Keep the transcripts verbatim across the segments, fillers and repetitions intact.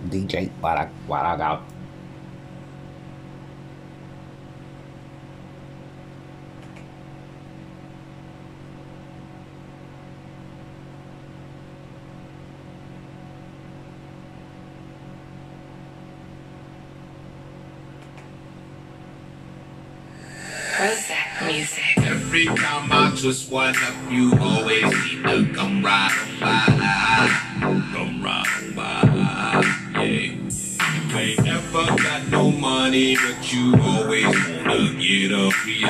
D J Barak Baragal. Prozac music. Every time I twist one up, you always seem to come right on by. Come right on by, yeah. You ain't never got no money, but you always wanna get a free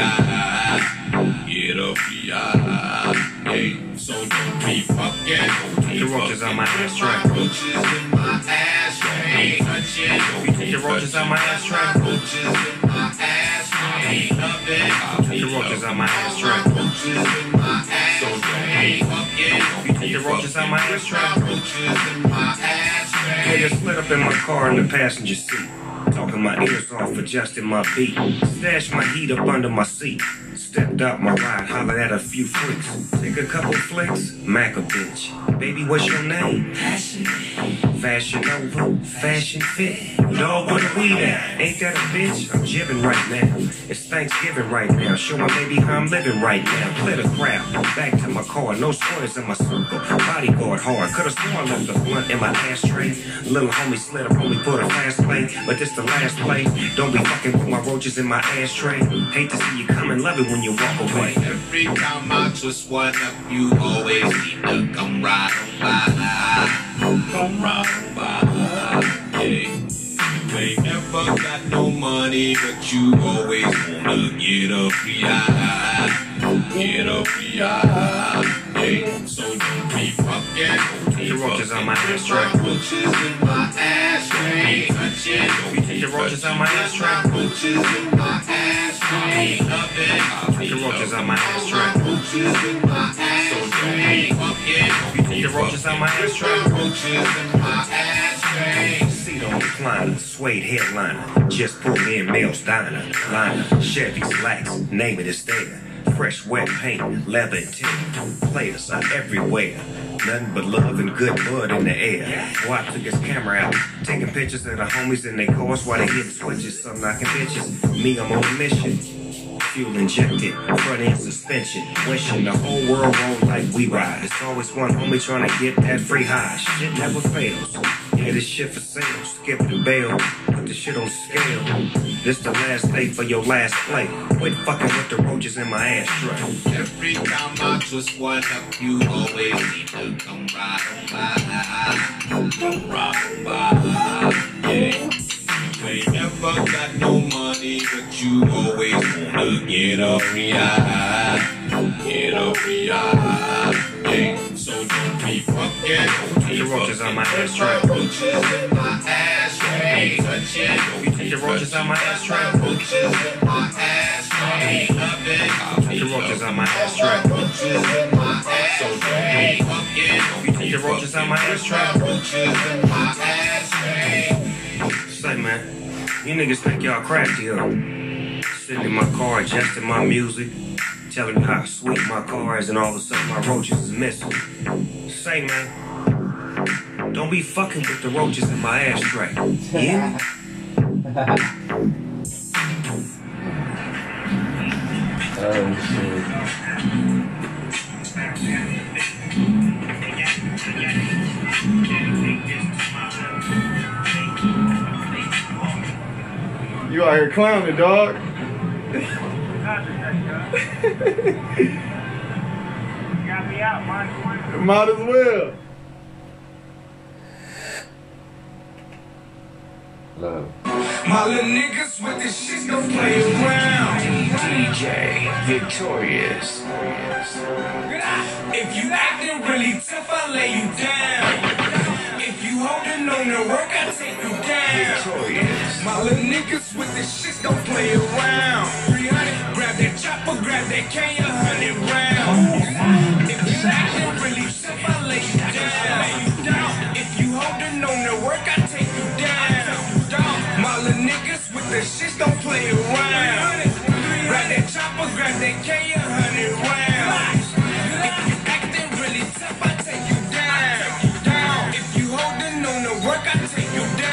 eye. Get a free eye, yeah. So don't be fucking. The roaches on my ass track. Roaches in my ass tray. You take the roaches on my ass track. Roaches in my ass tray. Love it. The roaches on my ass track. Roaches in my ass tray. You take the roaches on my ass track. Roaches in my ass tray. Nigga split up in my car in the passenger seat. Talking my ears off, adjusting my beat. Stashed my heat up under my seat. Stepped out my ride, hollered at a few freaks. Take a couple flicks, Mac a bitch. Baby, what's your name? Fashion. Fashion over, fashion fit. Dog, where the weed at? Ain't that a bitch? I'm jibbing right now. It's Thanksgiving right now. Show my baby how I'm living right now. Clear the crowd, back to my car. No spoilers in my circle. Bodyguard hard. Could've sworn I left the blunt in my ashtray. Little homie slid up on me, put a fast play. But this the last play. Don't be fucking with my roaches in my ashtray. Hate to see you coming, love it when you walk away. Every time I twist one up, you always seem to come right on by. Come right on by, yeah. You ain't never got no money, but you always wanna get a free eye. Get a free eye, yeah. So don't be fucking. The roaches on my ass track. Roaches in my ass tray. You take the roaches on my ass track. Roaches in my ass tray. Love it. The roaches on my ass track. Roaches in my ass tray. You take the roaches on my ass track. Roaches in my ass tray. Seat on recliner, suede headliner. Just pulled in Mel's Diner. Liner, Chevys, Blacks, name it is there. Fresh wet paint, leather and tin. Players are everywhere. Nothing but love and good blood in the air. Wap took his camera out, taking pictures of the homies in their cars while they hit switches. Some knocking bitches. Me, I'm on a mission. Fuel injected, front end suspension. Wishing the whole world roll like we ride. It's always one homie trying to get that free high. Shit never fails. Yeah, this shit for sale. Skip the bail, put the shit on scale. This the last day for your last play. Quit fucking with the roaches in my ashtray. Every time I twist one up, you always seem to come right on by. Come right on by, yeah. You ain't never got no money, but you always wanna get a free eye. Get a free eye, yeah. So don't be fucking. The roaches on my ass track. Roaches in my ass tray. You take the roaches on my ass track. Roaches in my ass tray. Love it. The roaches on my ass track. Roaches in my ass tray. You take the roaches on my ass track. Roaches in my ass tray. Say, man, you niggas think y'all crafty, huh? Sitting in my car, adjusting my music, telling me how sweet my car is, and all of a sudden my roaches is missing. Say, man, don't be fucking with the roaches in my ashtray. Yeah? Oh shit. You out here clowning, dog. Got me out, man. Might as well. Love. My little niggas with this shit don't play around. D J Victorious. If you acting really tough, I'll lay you down. If you holding on to work, I'll take you down. Victorious. My little niggas with this shit don't play around. three hundred, grab that chopper, grab that K, a hundred rounds. If you acting really tough, I'll lay you down. If you holding on to work, I'll take you down. My little niggas with the shit don't play around. Grab that chopper, grab that K, a hundred rounds. If you acting really tough, I take you down. If you holding on to work, I take you down.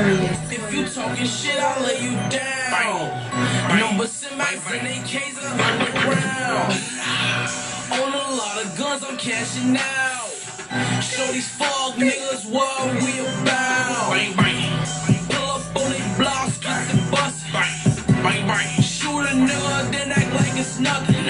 Victorious. If you talking shit, I'll lay you down. Number semis and A Ks are underground. On a lot of guns, I'm cashing out. Show these fuck niggas what we about. Pull up on they blocks, get the bus. Shoot a nigga, then act like it's nothing.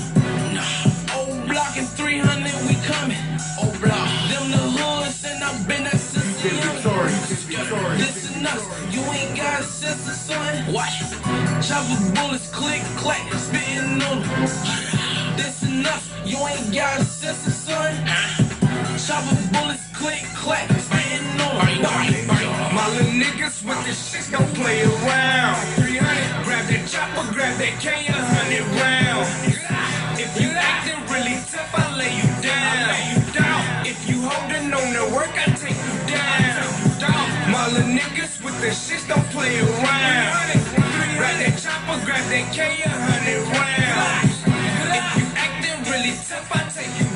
Old block and three hundred, we coming. Old block, them the hoods, and I've been that since the young. Listen up, you ain't got a sister, son. What? Chopper bullets, click, clack, spitting on them. This enough, you ain't got a sister, son. Chopper bullets, click, clack, spitting on them. My little niggas with the shit don't play around. three hundred, grab that chopper, grab that K, a hundred round. If you acting really tough, I lay you down. If you holding on to work, I take you down. My little niggas with the shit don't play around. Grab that chopper, grab that K, a hundred rounds. If you acting really tough, I take you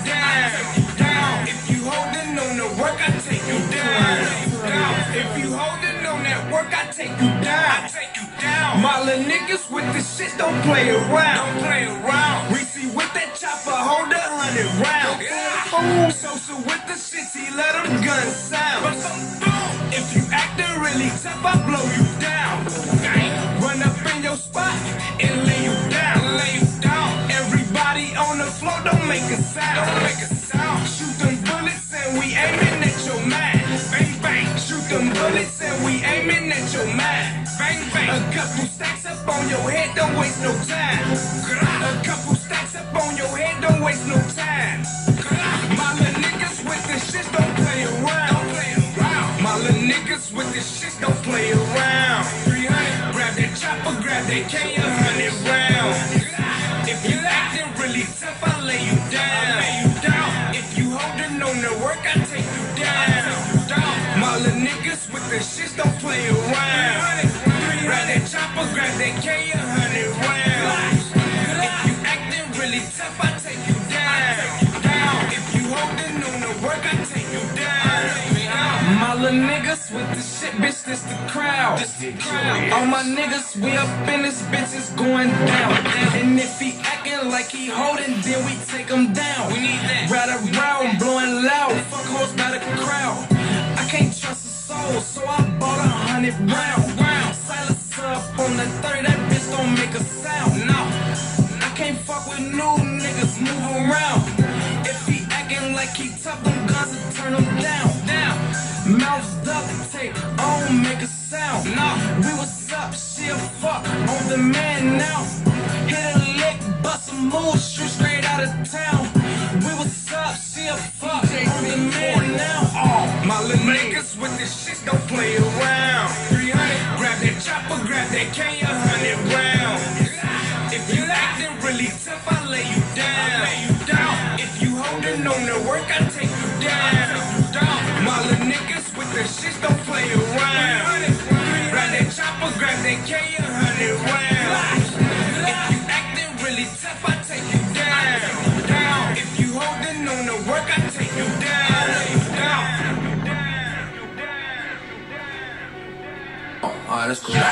down. If you holding on to work, I take you down. If you holding on that work, I take you down. I take you down. My little niggas with the shit don't play around. Don't play around. We see with that chopper, hold a hundred rounds. Yeah. Sosa with the shitty, let them guns sound. If you acting really tough, I blow you down. Run up in your spot and lay you down. Lay you down. Everybody on the floor, don't make a sound. Don't make a sound. Shoot them bullets and we aiming at your man. Bang bang. Shoot them bullets and we aiming at your man. Bang bang. A couple stacks up on your head, don't waste no time. A couple stacks up on your head, don't waste no time. My little niggas with the shit don't play around. Don't play around. My little niggas with the shit don't play around. three hundred, grab that chopper, grab that K, a hundred round. If you acting really tough, I lay you down. If you holding on to work, I take you down. My little niggas with the shit don't play around. Grab that chopper, grab that K, a hundred rounds. If you acting really tough, I take you down. If you holding on to work, I take you down. My little niggas with the shit, bitch, this the crowd. All my niggas, we up in this bitch, it's going down. And if he acting like he holding, then we take him down. We need that. Ride around, blowing loud, fuck hoes by the crowd. I can't trust a soul, so I bought a hundred rounds. Silence up on the thirty, that bitch don't make a sound. No, I can't fuck with new niggas, move around. If he acting like he tough, them guns will turn him down. Down, mouth duct tape, I don't make a sound. No, we was up, she a fuck on the man now. Hit a lick, bust a move, shoot straight out of town. We was up, she a fuck on the man now. Oh, my little niggas with this shit don't play around. three hundred, grab that chopper, grab that K, a hundred round. If you acting really tough, I lay you down. If you holding on to work, I take you down. My little niggas with the shit don't play around. Grab that chopper, grab that K, a hundred rounds. If you acting really tough, I take you down. If you holding on to work, I take you down. Alright, that's cool.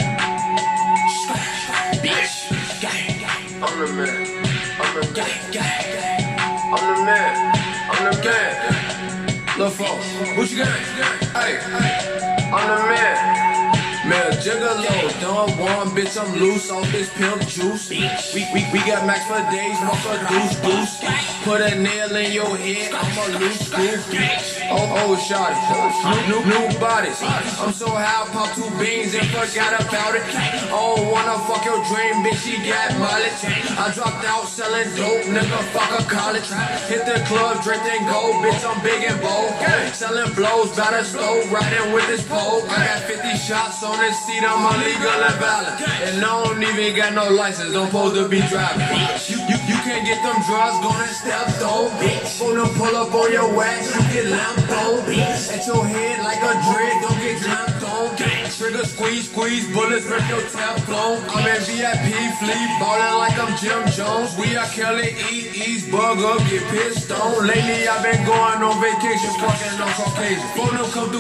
Bitch, I'm the man. I'm the man. I'm the man. I'm the man. Lil' folks, what you got? Hey, I'm the man. Man, Gigolo, done one, bitch, I'm loose off this pimp juice. We, we, we got max for days, more for deuce, deuce. Put a nail in your head, I'm a loose screw. Oh, oh, shawty, new, new, new bodies. I'm so high, pop two beans and forgot about it. I don't wanna fuck your dream, bitch, she got mileage. I dropped out selling dope, nigga, fuck a college. Hit the club, drink and go, bitch, I'm big and bold. Selling blows, by the stove, riding with this pole. I got fifty shots on this seat, I'm illegal and valid. And I don't even got no license, don't supposed to be driving. You, you, you can't get them drugs, gonna step though, bitch. Gonna pull up on your wax, you get lampo, bitch. At your head like a dread, don't get clamped on. Trigger squeeze, squeeze, bullets rip your Teflon. I'm in V I P, flea, ballin' like I'm Jim Jones. We are Kelly, eat, ease, bug up, get pissed on. Lately I've been going on vacation, fucking on Caucasian. Phone them come through violent.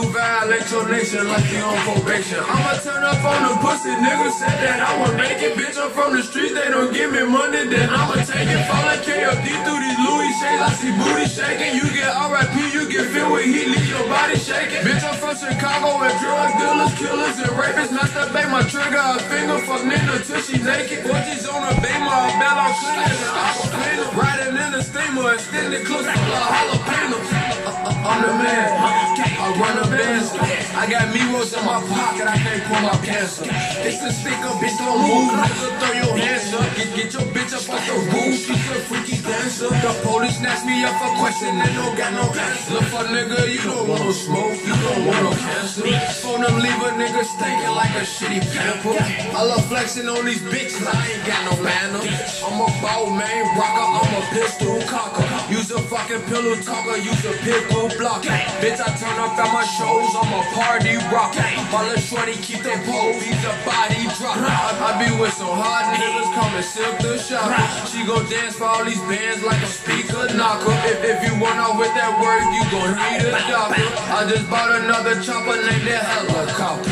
violate your nation like you on probation. I'ma turn up on the pussy, niggas said that I would make it. Bitch, I'm from the streets, they don't give me money, then I'ma take it. Falling K F D through these Louis shades, I see booty shaking. You get R I P, you get filled with heat, leave your body shaking. Bitch, I'm from Chicago where drug dealers, killers, and rapists masturbate my trigger, a finger, fuck nigga till she naked. Forties on a beamer, a bell on clean, and I'm cleaner. Riding in the steamer, extended clips full of jalapenos. I'm the man, I run a Benz. I got Migos in my pocket, I can't pull my pants up. It's a stick up, bitch, don't move, nigga, throw your hands up. Get, get your bitch up off the roof, she's a freaky dancer. The police snatch me up for question and don't got no answer. Look for nigga, you don't want no smoke, you don't want no cancer. Phone them, leave a nigga stinking like a shitty pamper. I love flexing on these bitches, I ain't got no manner. I'm a ball man, rocker, I'm a pistol cocker. Use a fucking pillow talker, use a pickle blocker. Bitch, I turn up at my shows, I'm a party rocker. My little shorty keep that pole, he's a body dropper. I, I be with some hard niggas, coming silk the shop. She gon' dance for all these bands like a speaker knocker. If, if you want out with that work, you gon' need a doctor. I just bought another chopper named that helicopter.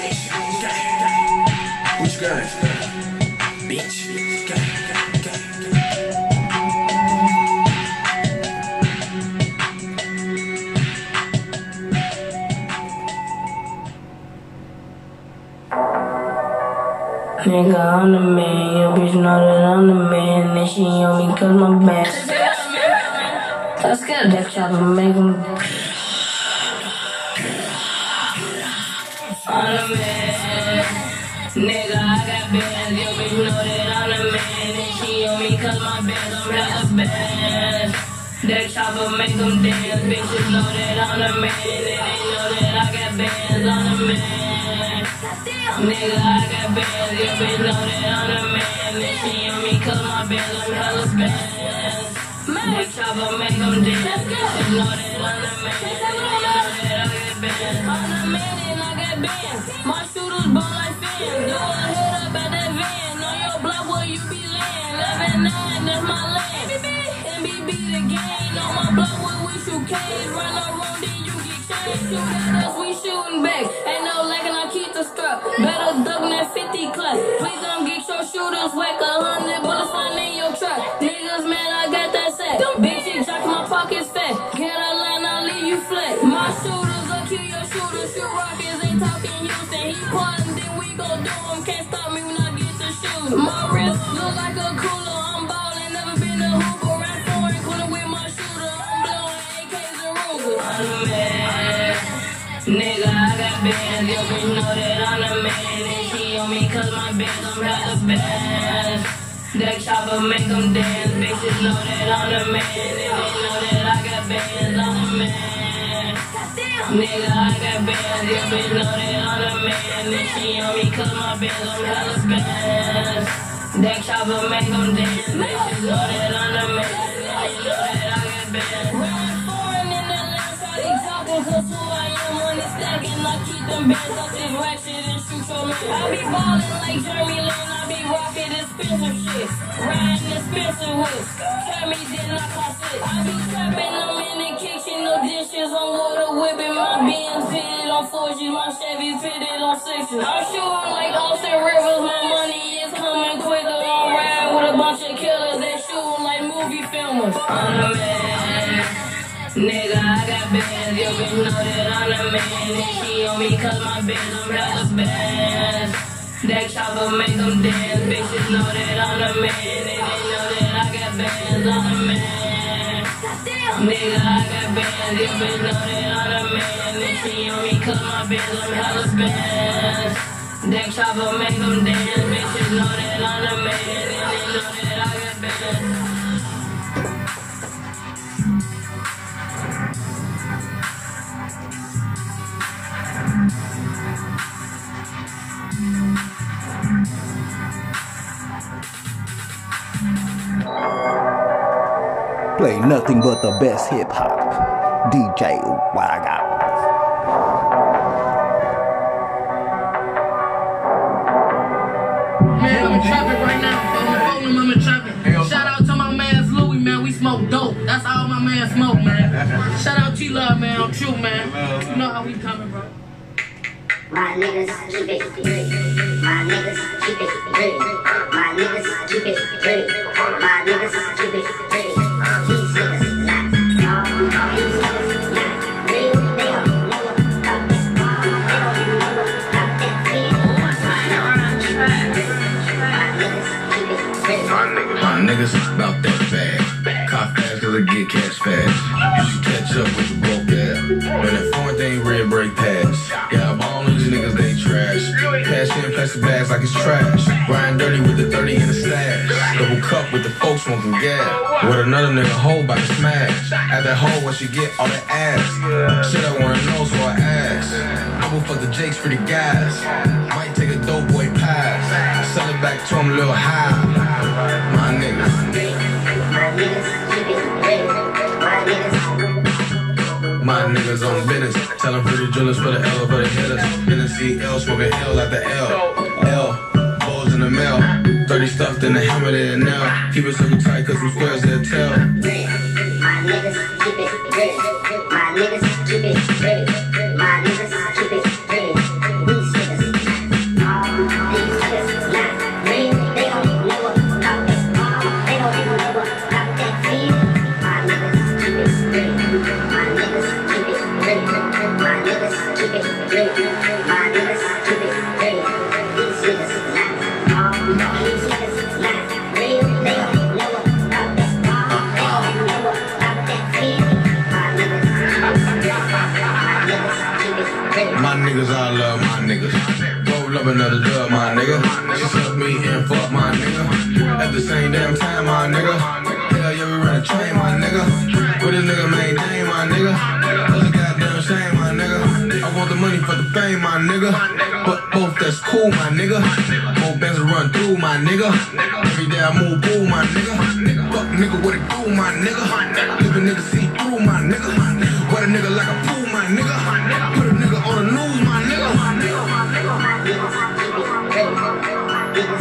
Which guy? Bitch. Nigga, I'm the man, your bitch know that I'm the man, and she on me cause my best. Let's get that chopper, make him. I'm the man, nigga, I got bands, your bitch know that I'm the man, and she on me cause my bands, I'm hella best. That chopper make them dance, bitches know that I'm the man, and they know that I got bands, I'm the man. Nigga, I got bands, your bitch know that I'm the man, and she on me cause my bands, I'm hella bands. That chopper make them dance, bitches know that I'm the man, and they know that I got bands. I'm the man and I got bands, my shooters burn like fans. Yo, I head up at that van, on your block where you be laying. eleven nine, that's my lane. M B B the game, on my block where we shoot K's. Run a road, then you get changed. Shoot at us, we shooting back. Ain't no lagging, I keep the strap. Better duck than that fifty class. Please don't get your shooters whack. A hundred bullets flying in your trap. Niggas, man, I got that sack. Bitches, jock, my pockets fat. Get a line, I'll leave you flat. My shooters, I'll kill your shooters. Shoot rockets, ain't talking Houston. He plotting, then we gon' do him. Can't stop me when I get to shoot. My wrist look like a cooler. I'm ballin', never been a hooper. Right foreign, coolin' with my shooter. I'm blowing A Ks and Rugers. I'm the man. Nigga, I got bands, your bitch know that I'm the man, and she on me cause my bands, I'm hella best. That chopper make them dance, bitches know that I'm the man, and they know that I got bands, I'm the man. Nigga, I got bands, your bitch know that I'm the man, and she on me cause my bands, I'm hella best. That chopper make them dance, bitches know that I'm the man, and they know that I got bands. Run foreign in the last, how they talking, cause who I am. Stacking, I keep them bands up this rack shit and shoot your man. I be ballin' like Jeremy Lin, I be rockin' expensive shit. Riding expensive whips, carry then I cost it. I be trappin', I'm in the kitchen, no dishes, I'm water whipping. My Benz fitted on fours, my Chevy fitted on sixes. I'm shooting like Austin Rivers, my money is coming quicker. I'm riding with a bunch of killers, they shooting like movie filmers. I'm the man. Nigga, I got bands, your bitch know that I'm the man, and she on me cause my bands, I'm hella best. That chopper make them dance, bitches know that I'm the man, and they know that I got bands, I'm the man. Nigga, I got bands, your bitch know that I'm the man, and she on me cause my bands, I'm hella best. That chopper make them dance, bitches know that I'm the man, and they know that I got bands. Play nothing but the best hip hop. D J What I Got. Man, I'm trapping right now. I'm I'm in trapping. Shout out to my man Louis, man. We smoke dope. That's all my man smoke, man. Shout out T Love, man. I'm true, man. You know how we coming, bro. My niggas keep it real. My niggas keep it real. My niggas keep it real. My niggas keep it real. These niggas not all. These niggas not real. They don't know about that ball. They don't even know about that feel. My niggas keep it real. My niggas about that bag. Cop fast cause I get cash fast. You should catch up with the broke ass. When that foreign thing red break pass. Yeah, I'm all these niggas, they trash. Cash in plastic bags like it's trash. Riding dirty with the thirty in the stash. Double cup with the folks smoking gas. With another nigga hoe by the smash. At that hoe where she get all that ass. Shit I wanna know so I ask. I will fuck the Jakes for the guys. Might take a dope boy pass. Sell it back to him a little high. My niggas. My niggas keep it real. My niggas. My niggas on business. Tell them pretty drillers for the L for the hitters. In the C L, smoking L at the L. L, balls in the mail. thirty stuffed in the helmet and now. Keep it super tight cause some squares they'll tell. My niggas keep it real. My niggas keep it real. My niggas keep it real. These niggas not all. These niggas not real. They don't know about that ball. They don't even know about that feel. My niggas keep it real. My niggas keep it real. My niggas keep it real. My niggas keep it real. These niggas not all. These niggas not real. They don't know about that ball. They don't even know about that feel. My niggas keep it real. My niggas, I love my niggas. Roll up another dub, my nigga. She suck me and fuck my nigga. At the same damn time, my nigga. Hell yeah, we run a train, my nigga. With this nigga maintain, my nigga. That's a goddamn shame, my nigga. I want the money for the fame, my nigga. But both that's cool, my nigga. Both bands run through, my nigga. Every day I move through, my nigga. Fuck nigga, what it do, my nigga. Live a nigga see through, my nigga. Wet a nigga like a pool, my nigga. Put a nigga on the news, my nigga. My niggas keep it real. My niggas.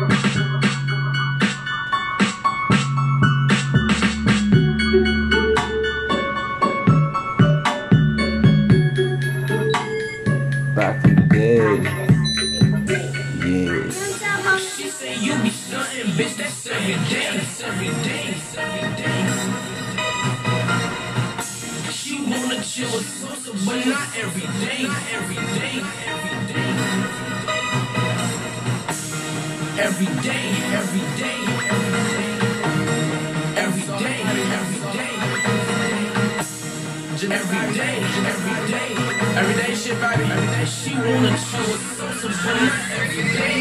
Back in the day. Yeah. She say you be stunting, bitch, that's every day, that's every day, that's every day. She wanna chill with Sosa, but not every day, not every day, not every day. Every day, every day, every day. Every day, every day. Every day, every day. Every day shit, baby. Every day she wanna chill with Sosa, but not every day.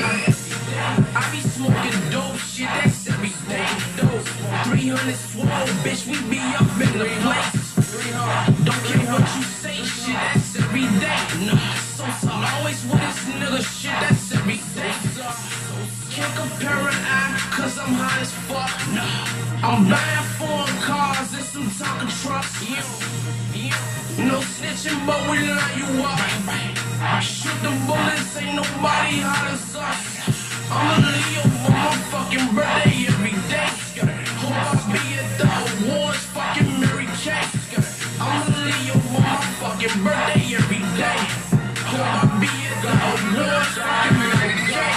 I be smoking dope shit, that's every day. Dope. three hundred swole, bitch, we be up in the place. Don't care what you say, shit, that's every day. No, Sosa always with this nigga shit, that's every day. Can't compare an eye, cause I'm high as fuck. No, I'm buying foreign cars and some Tonka trucks. Yeah, yeah. No snitching, but we line you up. Shoot the bullets, ain't nobody hot as us. I'm a Leo for my fucking birthday every day. Hope I be at the awards, fucking Mary Kay. I'm a Leo for my fucking birthday every day. Hope I be at the awards, fucking Mary Kay.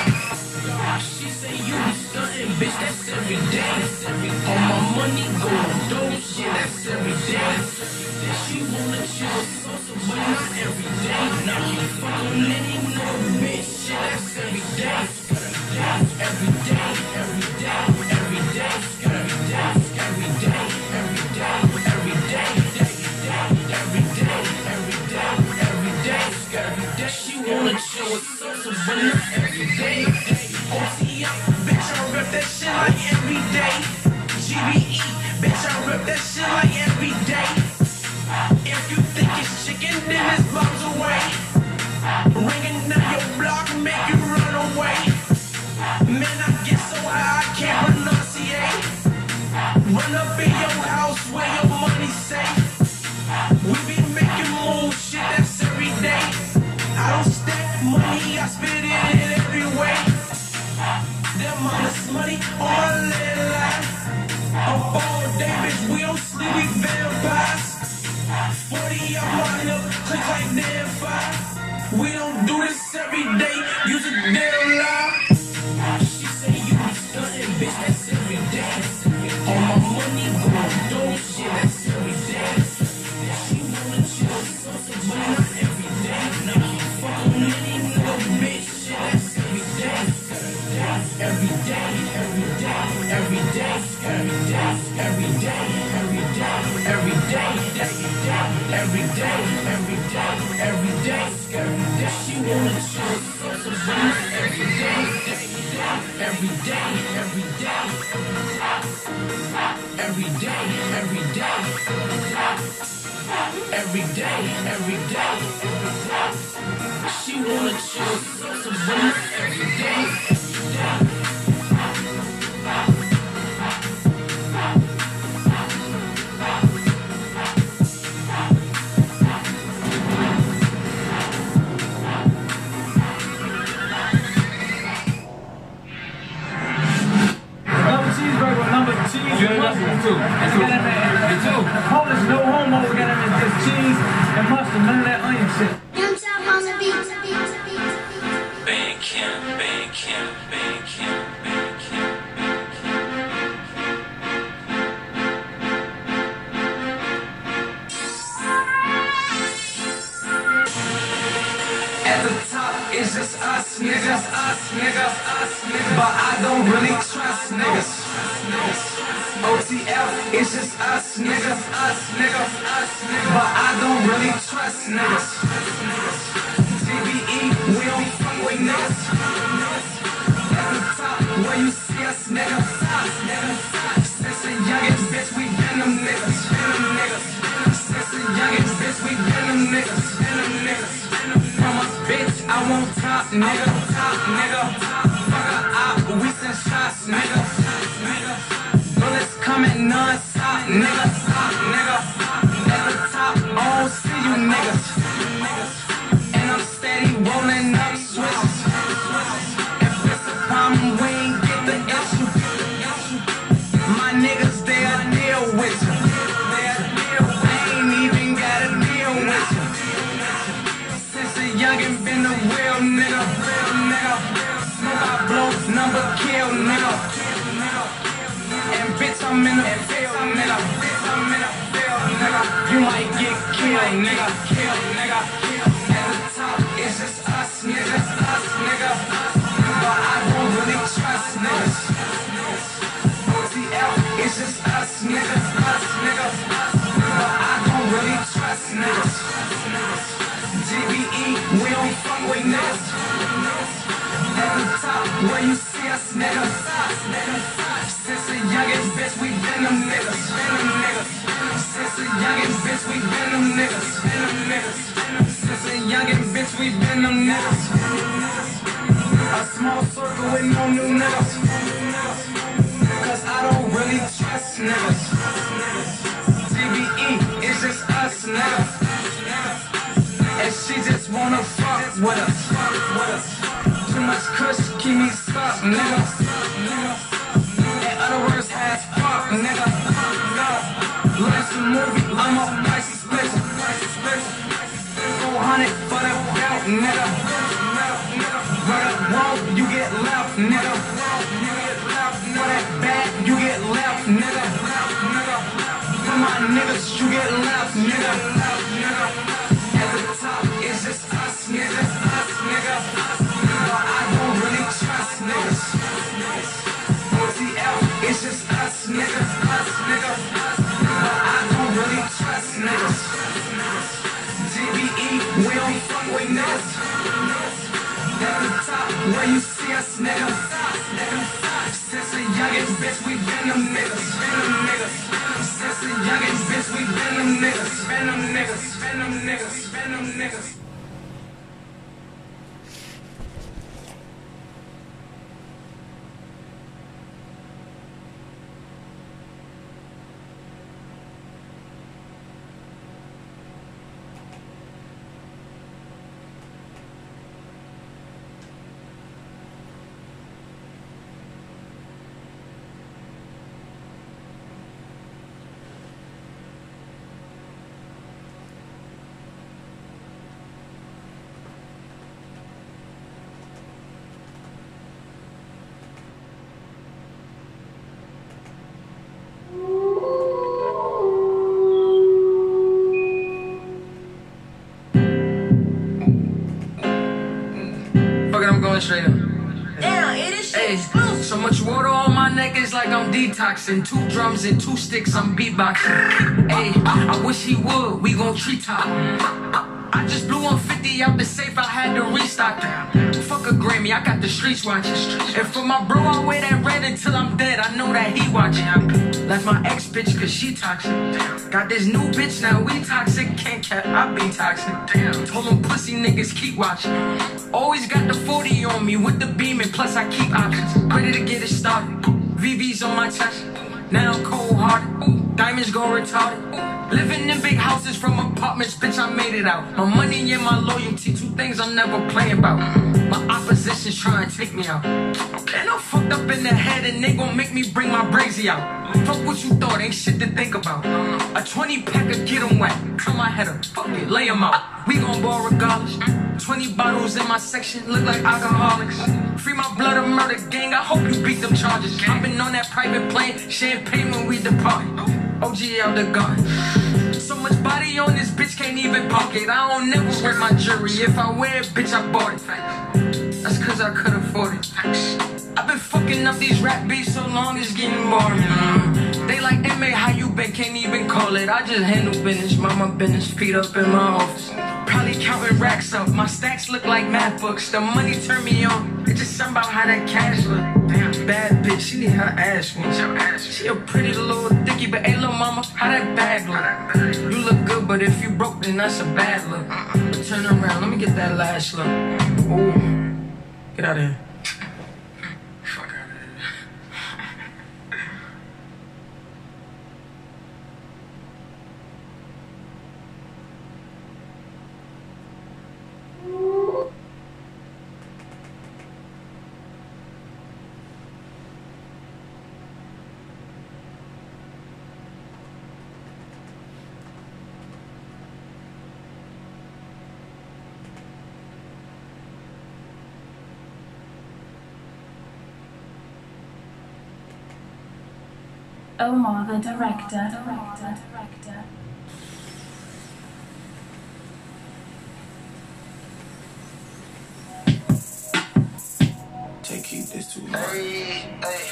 She say you be stunting, bitch, that's every day. All my money going dope, shit, that's every day. She wanna chill with Sosa, but not every day. Now you fuck on any little bitch, shit, that's every day. Every day, every day, every day, every day, every day, every day, every day, every day, every day, every day, every day. She wanna chill with Sosa, but not every day. O T F, bitch, I rep that shit like every day. G B E, bitch, I rep that shit like every day. If you think it's chicken, then it's bombs away. Ringing down your block, make you run away. Man, I get so high, I can't pronunciate. Run up in your house where your money's safe. We be making moves, shit, that's every day. I don't stack money, I spit it in every way. Them honest money on my little life. I'm all day, bitch, we don't sleep, we vampires. forty up my hip, click like damn five. We don't do every day. Use a damn lie. She say you be stunning, bitch, that's every day. All my money going dope, shit, that's every day. She wanna chill, so so but not every day. Now she fuck on any nigga, bitch, shit, that's every day. Every day, every day, every day, every day, every day, every day, every day, every day, every day, every day, every day. She wanna chill, so so but not every day. Every day, every day, every day, every day, every day, every day. She wanna chill, so so but not every day. Polish, no homo, we got him in just cheese and mustard, none of that onion shit. Young Chop on the beat. Bang him, bang him, bang him, bang him, bang him. At the top, it's just us, niggas, us, niggas, us, niggas. But I don't really trust niggas. O T F, it's just us, niggas, us, niggas, us, niggas. But I don't really trust niggas. G B E, we don't fuck with niggas. At the top, where you see us, niggas, us, niggas. Since the youngest bitch, we been them niggas, been them niggas. Since the youngest bitch, we been them niggas, been them niggas. From a bitch, I want top, nigga, top, nigga. Fuck a op, we send shots, nigga. Bullets coming non-stop, nigga, stop, nigga. At the top, I don't see you niggas. And I'm steady rolling up switches. If it's a problem, we ain't get the issue. My niggas, they'll deal with you. They'll deal, I ain't even gotta deal with you. Since the youngin' been a real nigga, real nigga. Smoke I blow, number kill, nigga. And bitch, I'm in the field, nigga. Bitch, I'm in the field, nigga. You might get killed, nigga. Kill, nigga. At the top, it's just us, niggas, us, nigga. But I don't really trust niggas. O T L, it's just us, niggas, us, nigga. But I don't really trust niggas. G B E, we don't fuck with niggas. At the top, where you see us, niggas, us, niggas. Since the youngest bitch, we been them niggas, been them niggas. Since the youngest bitch, we been them niggas, been them niggas. Since the youngest bitch, we been them niggas. A small circle with no new niggas. Cause I don't really trust niggas. G B E, it's just us, niggas. And she just wanna fuck with us. Too much kush, keep me stuck, nigga. In other words, has fuck, nigga. Learn some movie, I'm a pricey split. four hundred for the belt, nigga. Run up wrong, you get left, nigga. For that bag, you get left, nigga. For my niggas, you get left, nigga. At the top, it's just us, niggas, us, nigga. But I don't really trust niggas. O T L, it's just us, niggas, us, niggas. But I don't really trust niggas. G B E, we don't fuck with niggas. At the top, where you see us, niggas. Since the youngest bitch, we been them niggas, been them niggas. Since the youngest bitch, we been them niggas, been them niggas, been them niggas, been them niggas. rolling straight up. Damn, it is shit Hey, exclusive. so much water on my neck is like I'm detoxing. Two drums and two sticks, I'm beatboxing. Hey, I wish he would, we gon' treetop. I just blew one fifty out the safe, I had to restock it. Fuck a Grammy, I got the streets watching. And for my bro, I wear that red until I'm dead, I know that he watching. Left my ex bitch cause she toxic. Got this new bitch now, we toxic. Can't cap, I be toxic. Told them pussy niggas keep watching. Always got the forty on me with the beam and plus I keep options. Ready to get it started. V V's on my chest. Now I'm cold hearted. Diamonds go retarded. Living in big houses from apartments, bitch, I made it out. My money and my loyalty, two things I'm never playing about. My opposition's trying to take me out. And I'm fucked up in the head and they gon' make me bring my brazy out. Fuck what you thought, ain't shit to think about. A twenty pack of get 'em wet. Turn my head up, fuck it, lay 'em out. We gon' ball regardless. twenty bottles in my section, look like alcoholics. Free my blood or murder gang, I hope you beat them charges. I've been on that private plane, champagne when we depart. O G out the garden. So much body on this bitch, can't even park it. I don't never wear my jewelry. If I wear it, bitch, I bought it. That's cause I could afford it. I've been fucking up these rap beats so long, it's getting boring. Mm. They like, M A, how you been? Can't even call it. I just handle business, mind my business, feet up in my office. Probably counting racks up, my stacks look like math books. The money turn me on, it's just something about how that cash look. Damn, bad bitch, she need her ass wings. She a pretty little dicky, but hey, little mama, how that bag look? You look good, but if you broke, then that's a bad look. But turn around, let me get that last look. Ooh, get out of here. Fuck out of here. Omar the director. director. director. Take keep this too long. Hey, hey.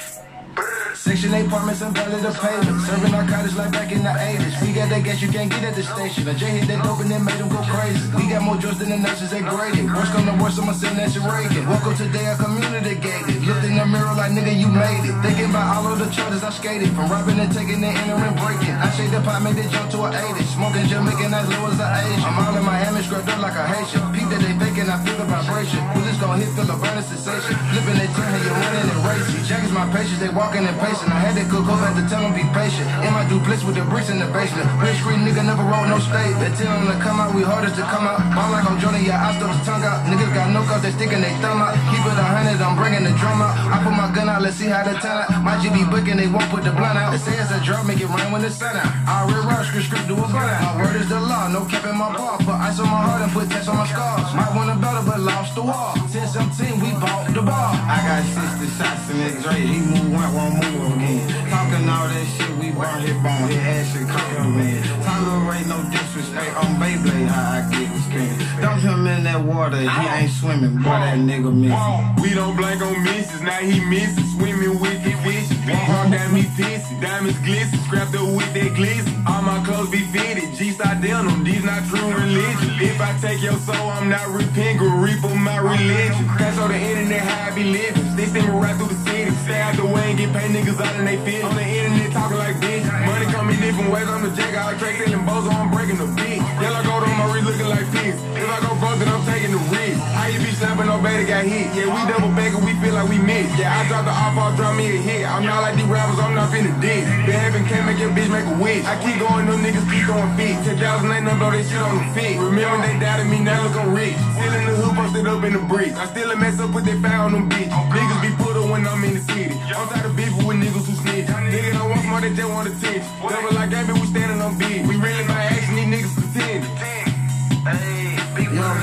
Section eight apartments and belly the pavement. Serving narcotics like back in the eighties. We got that gas you can't get at the station. A J hit that dope and then made them go crazy. We got more drugs than the nurses at grading. Worst come to worst, I'ma send that shit Reagan. Woke up today, a community gated. Looked in the mirror like, nigga, you made it. Thinking about all of the charges I skated. From robbing and taking and entering, breaking. I shake the pot, made it jump to an eighty. Smoking Jamaican as low as an Asian. I'm all in Miami, scrubbed up like a Haitian. Peep that they faking, I feel the vibration. Bullets gon' hit, feel a burning sensation. Flipping they turn, you're running and racing. Jackets my patience, they walking and pacing. I had to cook up, had to tell them be patient. In my duplex with the bricks in the basement. Real street nigga never wrote no state. They tell them to come out, we hardest to come out. Ball like on Jordan, yeah, I stuck the tongue out. Niggas got no cups, they sticking they thumb out. Keep it a hundred, I'm bringing the drum out. I put my gun out, let's see how they turn out. My G be booking, they won't put the blunt out. They say it's a drop, make it rain when the sun out. I read rush, script, script, do a gun out. My word is the law, no cap in my bar. Put ice on my heart and put tests on my scars. Might win a battle, but lost the war. ten seventeen, we bought the bar. I got sixty shots in that Dre, he move one, won't move again. Talking all that shit, we burn his bone, his ass shit come man. Tolerate no disrespect on Beyblade, how I get the spin. Dump him in that water, he ain't swimming, boy, that nigga missing. We don't blank on misses, now he missing, swimming with the fishes. Walk down me pissy, diamonds glisten, scrapped up with that glisten. All my clothes be fitted, G-star denim, these not true religion. If I take your soul, I'm not repenting, go reap on my religion. Crash on the internet, how I be living, they see me right through the city. Stay out the way and get paid niggas out in they fit. On the internet talking like bitch, money coming different ways, I'm the jack, all track selling bozo, I'm breaking the beat. Yellow gold on my wrist looking like pigs. If I go broke, then I'm taking the risk. How you be snapping, no baby got hit. Yeah, we double back and we feel like we missed. Yeah, I dropped the off, I'll drop me a hit. I'm not like these rappers, I'm not finna dick. Been having can't make your bitch make a wish. I keep going, them niggas keep going fit. ten thousand ain't nothing, blow that shit on the fit. Remember they doubted me, now look I'm rich. Still in the hood, posted up in the bricks. I still a mess up with they found them bitch. Niggas be put up when I'm in the city. I'm tired of beefing with niggas who snitch. Niggas don't want smart, they just want attention. Double like that, we standing on big. We really my action, these niggas pretend. Hey, you don't be iffy.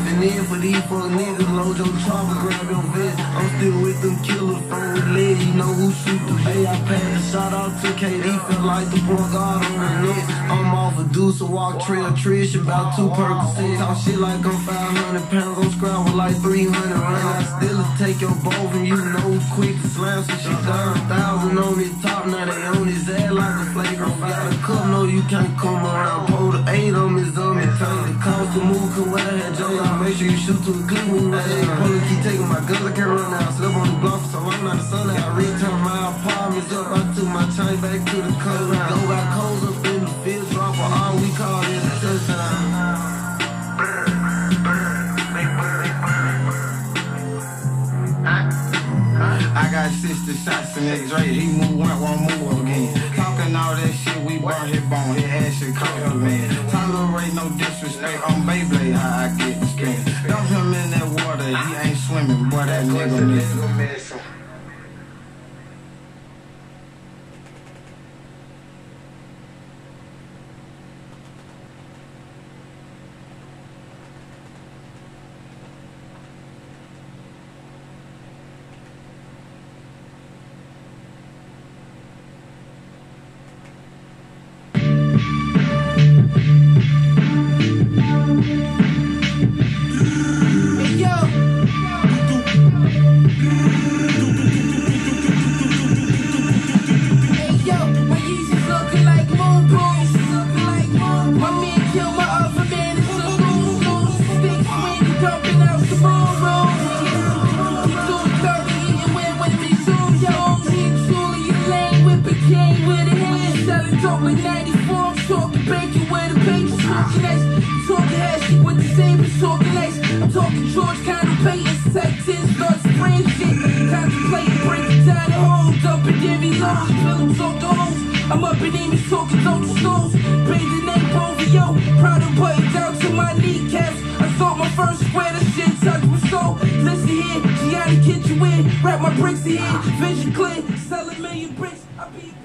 stepping in for these fuck niggas. Lojo chopper, grab your vest. I'm still with them killers from with lead. You know who shoot the bay. I passed a shout out to K D. Felt like the point guard on the net. I'm off a deuce, a walk trail, trish, about two Percocets. Talk shit like I'm five hundred pounds. I'm scrabble like three hundred rounds. I still take your both and you know quick to slam some shit down. Thousand on his top, now they on his ass like a flagrant. Got a cup, no you can't come around. Pull the eight on his on me. Turn the cost to move, cause when I had Joe, I make sure you shoot to a clip when I ain't pulling. Keep taking my guns, I can't run out. Slept on the block for so long, now the sun out. I return my apartments up, I took my chain back to the coast. Go back coals up in the field, drop for all we call it a touchdown. I got sister shots in that Dre, he move one, won't move again. Talking all that shit, we bought his bone, his ass shit cold, man. Tolerate no disrespect on Beyblade, how I get the spin. Dump him in that water, he ain't swimming, boy, that nigga missing. I'm up in Amy's talking don't you snooze. Bathing ain't over, yo. Proud of button down to my kneecaps. I thought my first square, that shit touched my soul. Listen here, she gotta get you in. Wrap my bricks in here, vision clear. Sell a million bricks, I be a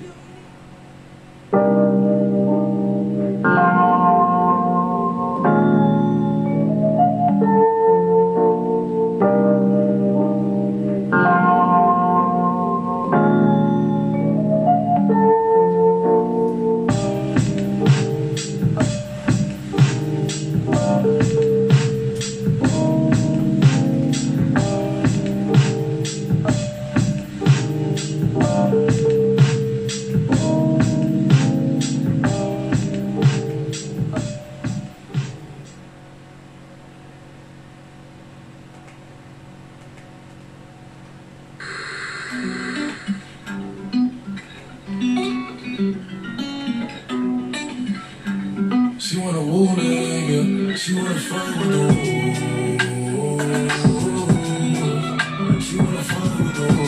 She wanna woo nigga, she wanna fuck with the woo. She wanna fuck with the woo.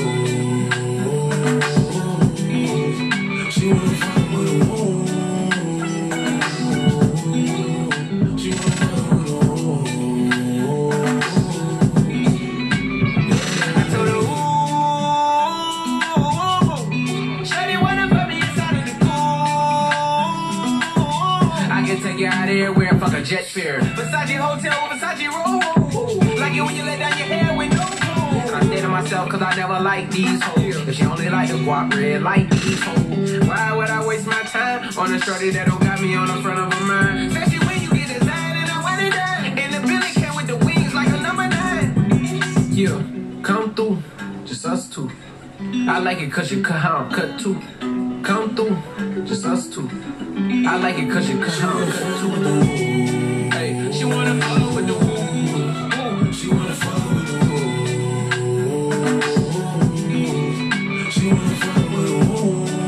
She wanna fuck with the woo. She wanna fuck with the woo. I told her, ooh, shawty wanna put me inside of the pool. I can take you out of here, we're fuck a jet fare. Versace hotel, Versace roll. Like it when you let down your hair with no clothes. I say to myself, cause I never like these hoes. Cause she only like the guap red like these hoes. Why would I waste my time on a shorty that don't got me on the front of her mind? Especially when you get designed and I want it done. And the Billy came with the wings like a number nine. Yeah, come through, just us two. I like it cause you cut how cut too. Come through, just us two. I like it cause you cut how cut too. Hey, she wanna follow with the woo. She wanna fuck with the woo. She wanna fuck with the woo.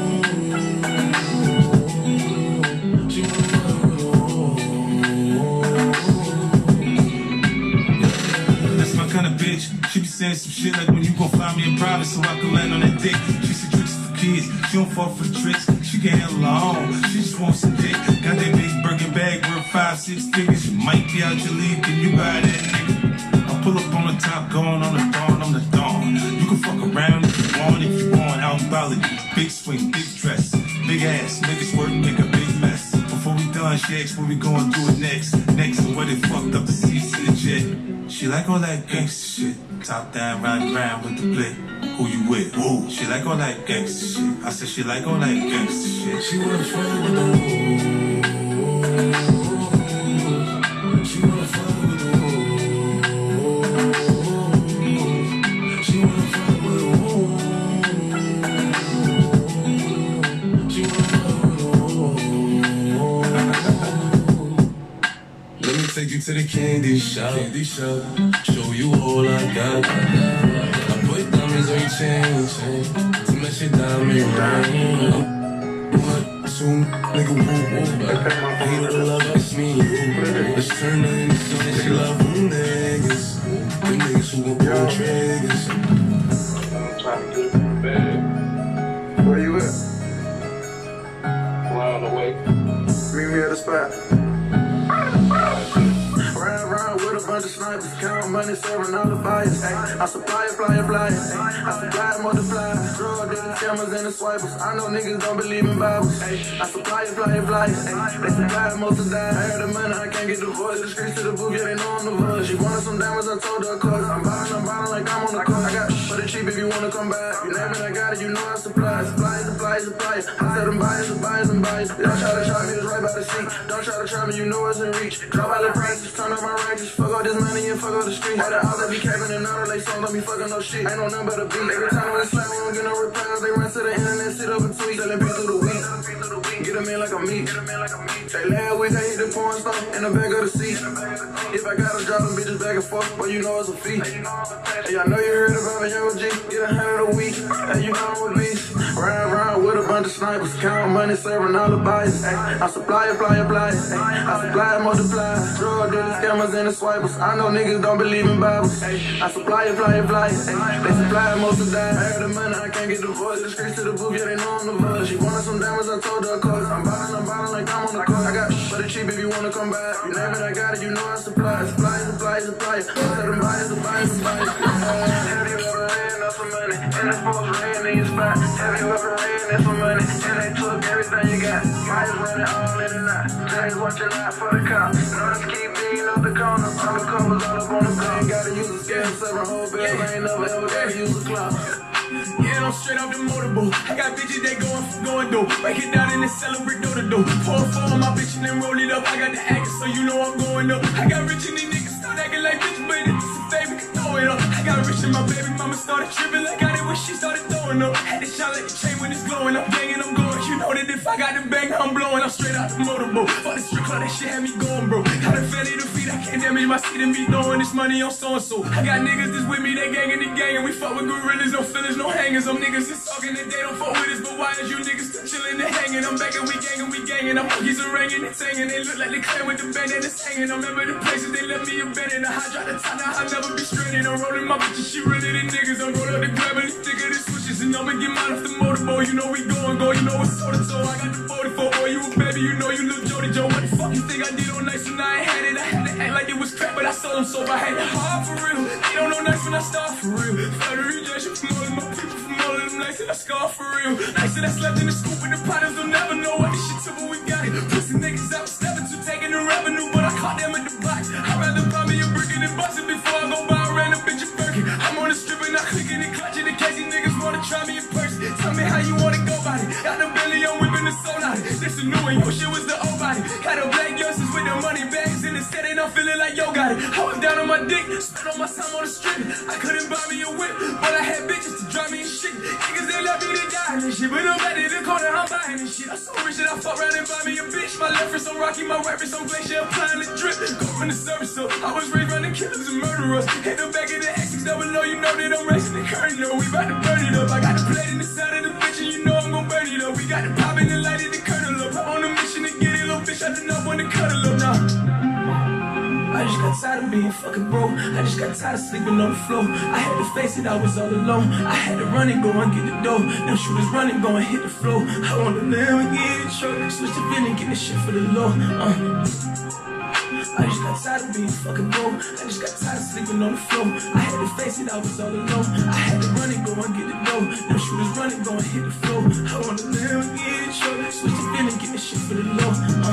She wanna fuck with the woo. That's my kind of bitch. She be saying some shit like when you gon' fly me in private so I can land on that dick. She said tricks for kids. She don't fall for the tricks. She can handle her own. She just wants some dick. Got that big Birkin bag worth five, six figures. You might be out your league and you buy that nigga. Pull up on the top, going on the dawn, I'm the dawn. You can fuck around if you want, if you want. Out in Bali, big swing, big dress, big ass, niggas work, make a big mess. Before we done, she asked where we going, do it next. Next, where they fucked up the seats in the jet. She like all that gangsta shit. Top down, riding around with the blick. Who you with? Whoa. She like all that gangsta shit. I said she like all that gangsta shit. She wanna fuck with the whole. She wanna fuck with the whole. She wanna fuck with the whole. She wanna fuck with the whole. Let me take you to the candy shop. Candy shop. Show you all I got. I put diamonds on your chain, chain to match your diamond ring. Soon, nigga, woo woo. I hate the love, it's me. Let's turn her into something she love. Them niggas, them niggas who gon' pull triggers. I'm trying to get it from bed. Where you at? Well, on the way. Meet me at the spot. Ride around with a bunch of snipers, count money, serving all the buyers. I supply it, fly it, fly it. I supply it, multiply it. Drug dealers, scammers, and the swipers. I know niggas don't believe in Bibles. I supply it, fly it, fly it. They supply it, most of that. I heard the money, I can't get the voice. The streets to the booth, yeah, they know I'm the voice. She wanted some diamonds, I told her, cause I'm buying, I'm buying like I'm on the coast. I got for the cheap if you wanna come back. You name it, I got it, you know I supply it. Supply it, supply it, supply it. I said them buyers, them buyers, them buyers. Don't try to try me, it's right by the seat. Don't try to try me, you know it's in reach. Drop out the prices, turn up my ranges. Fuck all this money and fuck all the streets. All the odds that be capping and all the late songs, don't be fucking no shit. Ain't no nothing but a beat. Every time we slap, we don't get no replies. They run to the internet, sit up and tweet. Selling beats through the week. Get them in like a meat. Hey, last week I hit the porn star in the back of the seat. If I gotta drop them bitches back and forth, well, you know it's a fee. Hey, I know you heard about a young G. Get a hundred a week. Hey, you know I'm a beast. Ride around with a bunch of snipers. Count money, serving all the buyers. Hey, I supply it, fly it, fly it. Hey, I supply it, multiply it. Drug dealers, scammers, and the swipers. I know niggas don't believe in Bibles. I supply it, fly it, fly it. They supply it, most of that. I heard the money, I can't get the voice. The streets to the booth, yeah, they know I'm the voice. She wanted some diamonds, I told her, cause I'm buying, I'm buying like I'm on the coast. I got for the cheap if you wanna come back. You name it, I got it, you know I supply it. Supply it, supply it, supply it. I said them buyers, the buyers, the buyers. Have you ever ran up some money? And the folks ran in your spot. Have you ever ran in some money? And they took everything you got. Might run it all in and out. James watching out for the cops. Notice keep being up the corner. Undercovers all up on the gun. Gotta use a scale, seven whole bills. I ain't never ever gotta use a clock. Yeah, I'm straight off the motorboat. I got bitches that going for going dope. Break it down and then celebrate door to door. Pour four on my bitch and then roll it up. I got the actor, so you know I'm going up. I got rich and these niggas start acting like bitch, but it's a favor, can throw it up. I got rich and my baby mama started tripping like I did when she started throwing up. Had to shine like the chain when it's glowing. I'm banging, I'm going. You know that if I got the bang, I'm blowing. I'm straight out the motorboat. Fuck the strip club, that shit had me going, bro. Got a fatty to feet, I can't damage my seat and be throwing this money on so and so. I got niggas that's with me, they gang in the gang, and we fuck with gorillas, no feelings, no hangers. Some niggas is talking and they don't fuck with us, but why is you niggas still chillin' and hanging? I'm back and we gangin', we gangin'. I'm monkeys are ringing and singing. They look like they clear with the band and it's hanging. I remember the places they left me abandoned. I high drop the top, now I'll never be stranded. I'm rolling my bitches, she really the niggas. I'm roll up the grab and it's thicker than switches. And I'ma get mine off the motorboat. You know we goin' go, you know it's toe to toe. I got the forty-four, boy, you a baby, you know you look Jody Joe. What the fuck you think I did on nights when I ain't had it? I had to act like it was crap, but I sold them so I had it hard for real. They don't know nights when I start for real. Federal rejection from all of my people, from all of them nights that I scar for real. Nights that I slept in the scoop with the potters, they'll never know what this shit took, but we got it. Pussy niggas out stepping to taking the revenue, but I caught them in the box. I'd rather buy me a brick and bust it before I go buy a random bitch a Birkin. I'm on the strip and I clicking and clutching in case these niggas wanna try me in person. Tell me how you wanna go about it. Got the belly, I'm whipping the soul out. This a new one, your shit was the old body. Got a black youngsters with the money bags and instead they don't feeling like yo got it. I was down on my dick, spent all my time on the strip. I couldn't buy me a whip, but I had bitches to drive me and shit. Niggas they left me to die and shit, but I'm back in the corner, I'm buying and shit. I'm so rich that I fuck around and buy me a bitch. My left wrist on Rocky, my right wrist on Glacier, applying the drip. Go from the service up, I was raised running killers and murderers. Hit the back of the X six double O, you know that I'm racing the current, no, we bout to burn it up. I got the plate in the side of the bitch and you know I'm gon' burn it up. We got the pop and the light and the kernel up. I'm on a mission to get it, little bitch, I do not want to cuddle up now. I just got tired of being fucking broke. I just got tired of sleeping on the floor. I had to face it, I was all alone. I had to run and go and get the dough. Them shooters running, go and hit the floor. I wanna live and get it short. Switch the bin and get this shit for the low. Uh. I just got tired of being fucking broke. I just got tired of sleeping on the floor. I had to face it, I was all alone. I had to run and go and get the dough. Them shooters running, go and hit the floor. I wanna live and get it short. Switch the bin and get this shit for the low. Uh.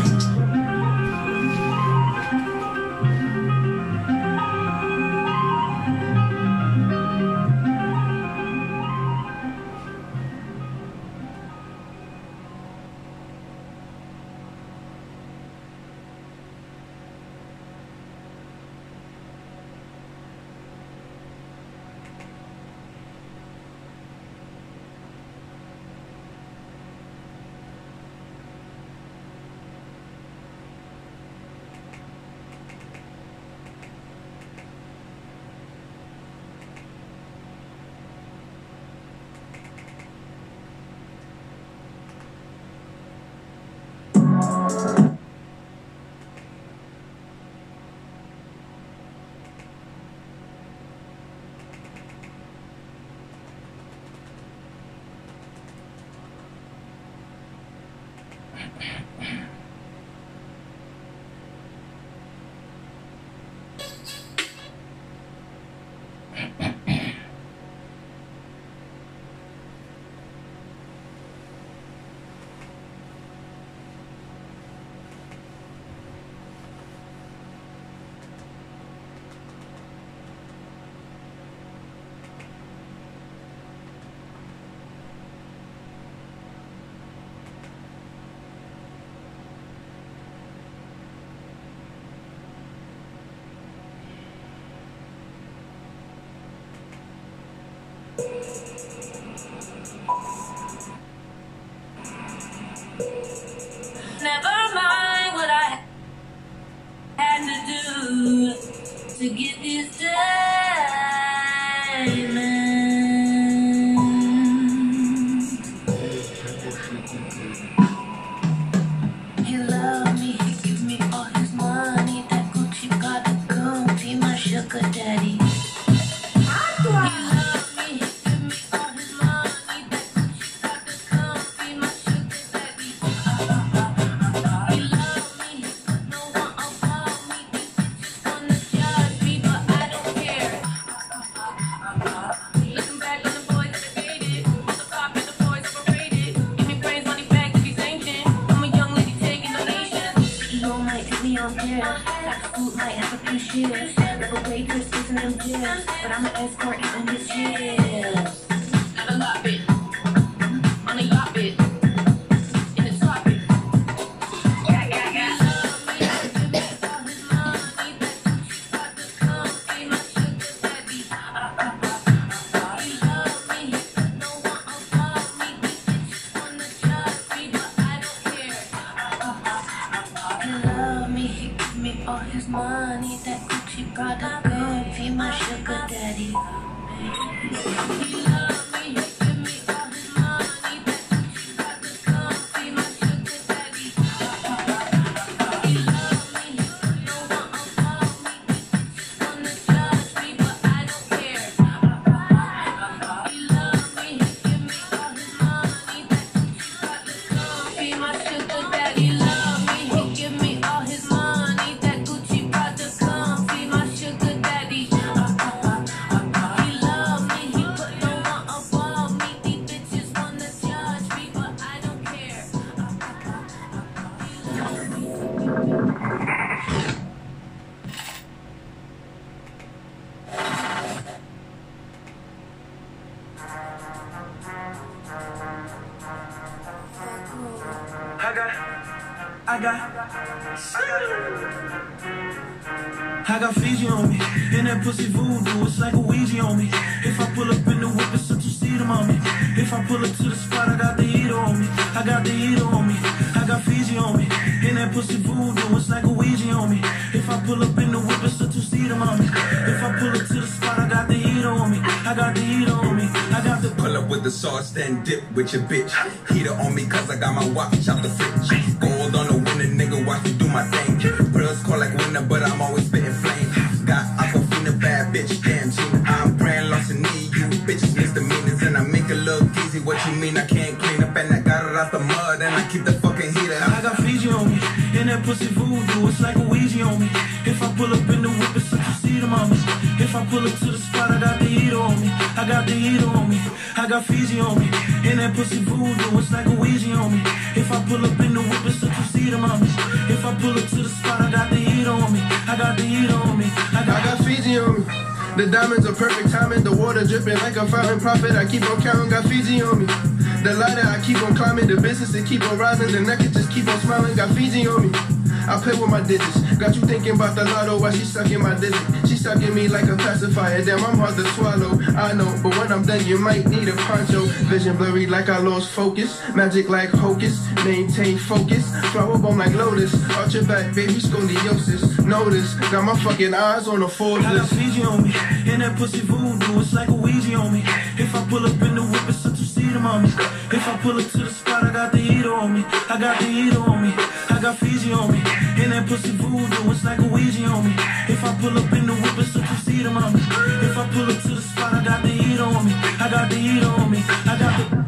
Never mind what I had to do to get this diamond. He loved me, he give me all his money. That Gucci gotta come, be my sugar daddy. Never wait for season and years, but I'm an escort in this year. Got a lot bit on a yacht bit in the top bit. Yeah, yeah, yeah. All his money, that Gucci Prada girl, be my sugar daddy. He love me, he give me all his money, that Gucci Prada girl, be my sugar daddy. He love me, he put no one above me, these bitches wanna judge me, but I don't care. He love me, he give me all his money, that Gucci Prada girl, be my sugar daddy. Love me, he give me all his money. I got, I got, I got Fiji on me, and that pussy voodoo, it's like a Ouija on me. If I pull up in the whip, it's a two-seater on me. If I pull up to the spot, I got the heater on me. I got the heater on me, I got Fiji on me, and that pussy voodoo, it's like a Ouija on me. If I pull up in the whip, it's a two-seater on me. If I pull up to the spot, I got the heater on me. I got the heater on me, I got the pull up with the sauce, then dip with your bitch. Heater on me, cause I got my watch out the fridge. Gold on the winner, nigga, watch me do my thing. Bros call like winner, but I'm always spitting flame. Got Aquafina, bad bitch, damn Gina. I'm brand larceny, you bitches misdemeanors. And I make it look easy, what you mean I can't clean up? And I got it out the mud, and I keep the fucking heater. I got Fiji on me, and that pussy voodoo, it's like a Ouija on me. If I pull up in the whip, it's a two-seater on me. If I pull up to the spot, I got the heater on me. I got the heater on me, I got Fiji on me, and that pussy voodoo, it's like a Ouija on me. If I pull up in the whip, it's a two-seater on me. If I pull up to the spot, I got the heater on me. I got the heater on me. I got, I got Fiji on me. The diamonds are perfect timing. The water dripping like a fountain. Profit, I keep on counting. Got Fiji on me. The ladder, I keep on climbing. The business, it keep on rising. The neck, it just keep on smiling. Got Fiji on me. I play with my digits. Got you thinking about the lotto while she sucking my digit. She sucking me like a pacifier. Damn, I'm hard to swallow. I know, but when I'm done, you might need a poncho. Vision blurry like I lost focus. Magic like hocus. Maintain focus. Flower bomb like lotus. Arch your back, baby, scoliosis. Notice, got my fucking eyes on the Forbes I got list. Fiji on me, and that pussy voodoo, it's like a Ouija on me. If I pull up in the whip, it's a two-seater on me. If I pull up to the spot, I got the heater on me. I got the heater on me, I got Fiji on me, and that pussy voodoo, it's like a Ouija on me. If I pull up in the whip, it's a two-seater on me. If I pull up to the spot, I got the heater on me. I got the heater on me, I got the...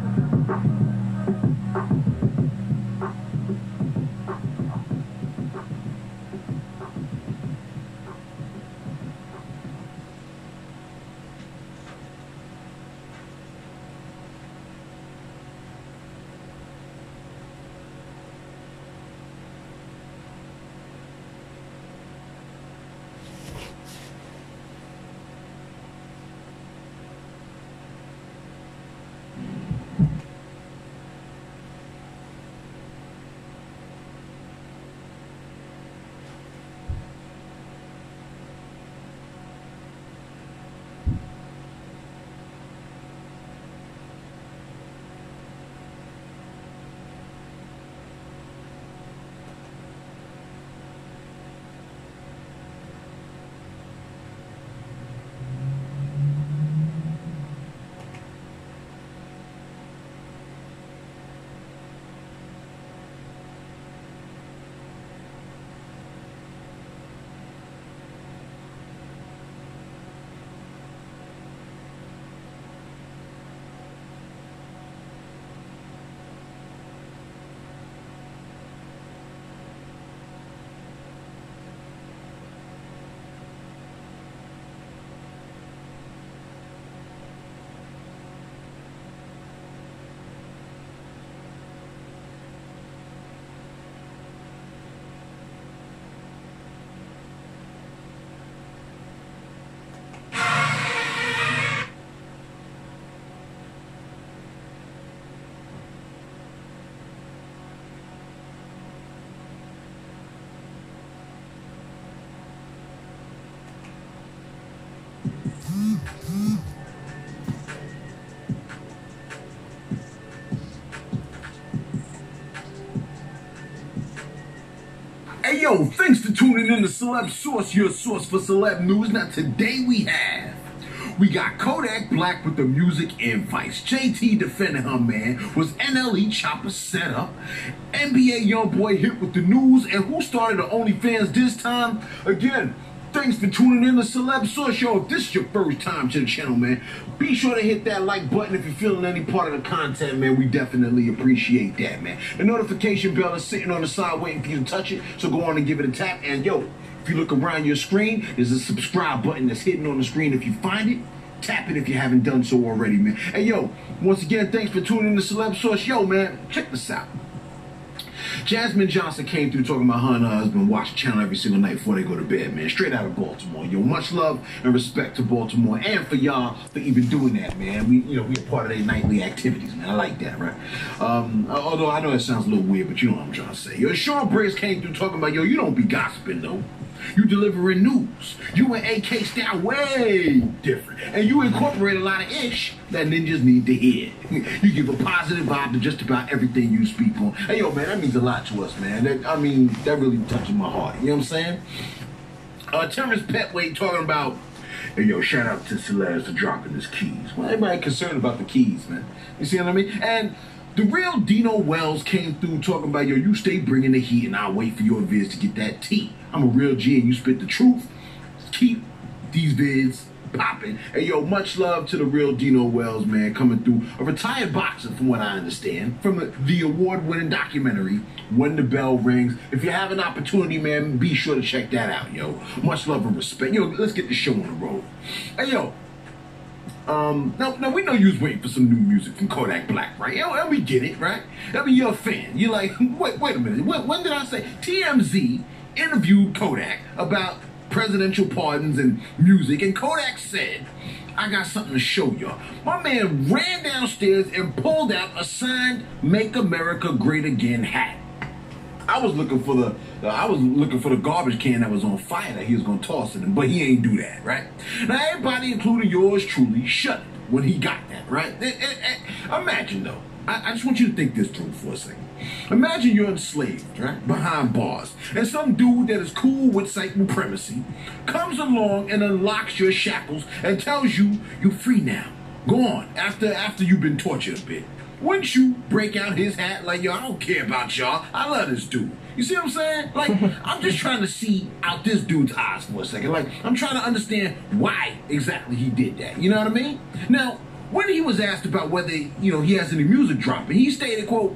Hey yo, thanks for tuning in to Celeb Source, your source for celeb news. Now today we have, we got Kodak Black with the music invites. J T defending her man. Was N L E Chopper set up? N B A YoungBoy hit with the news. And who started the OnlyFans this time? Again, thanks for tuning in to Celeb Source. Yo, if this is your first time to the channel, man, be sure to hit that like button if you're feeling any part of the content, man. We definitely appreciate that, man. The notification bell is sitting on the side waiting for you to touch it, so go on and give it a tap. And yo, if you look around your screen, there's a subscribe button that's hidden on the screen. If you find it, tap it if you haven't done so already, man. Hey, yo, once again, thanks for tuning in to Celeb Source. Yo, man, check this out. Jasmine Johnson came through talking about her and her husband watch the channel every single night before they go to bed, man. Straight out of Baltimore. Yo, much love and respect to Baltimore and for y'all for even doing that, man. We, you know, we a part of their nightly activities, man. I like that, right? Um, although I know it sounds a little weird, but you know what I'm trying to say. Yo, Sean Briggs came through talking about, yo, you don't be gossiping, though. You delivering news. You and A K style way different. And you incorporate a lot of ish that ninjas need to hear. You give a positive vibe to just about everything you speak on. Hey, yo, man, that means a lot to us, man. That, I mean, that really touches my heart. You know what I'm saying? Uh, Terrence Petway talking about, hey, yo, shout out to Celebs for dropping his keys. Well, everybody concerned about the keys, man. You see what I mean? And the real Dino Wells came through talking about, yo, you stay bringing the heat and I'll wait for your vids to get that tea. I'm a real G and you spit the truth. Keep these vids popping. Hey, yo, much love to the real Dino Wells, man, coming through. A retired boxer, from what I understand, from the, the award-winning documentary, When the Bell Rings. If you have an opportunity, man, be sure to check that out, yo. Much love and respect. Yo, let's get the show on the road. Hey, yo. Um, now, now we know you was waiting for some new music from Kodak Black, right? Yo, and we get it, right? I mean, you're a fan. You're like, wait, wait a minute. When, when did I say T M Z interviewed Kodak about presidential pardons and music, and Kodak said, I got something to show y'all. My man ran downstairs and pulled out a signed Make America Great Again hat. I was looking for the, uh, I was looking for the garbage can that was on fire that he was gonna toss it in, but he ain't do that, right? Now everybody, including yours truly, shut it when he got that, right? It, it, it, imagine though, I, I just want you to think this through for a second. Imagine you're enslaved, right, behind bars, and some dude that is cool with supremacy comes along and unlocks your shackles and tells you you're free now. Go on, after after you've been tortured a bit. Wouldn't you break out his hat like, yo, I don't care about y'all. I love this dude. You see what I'm saying? Like, I'm just trying to see out this dude's eyes for a second. Like, I'm trying to understand why exactly he did that. You know what I mean? Now, when he was asked about whether, you know, he has any music dropping, he stated, quote,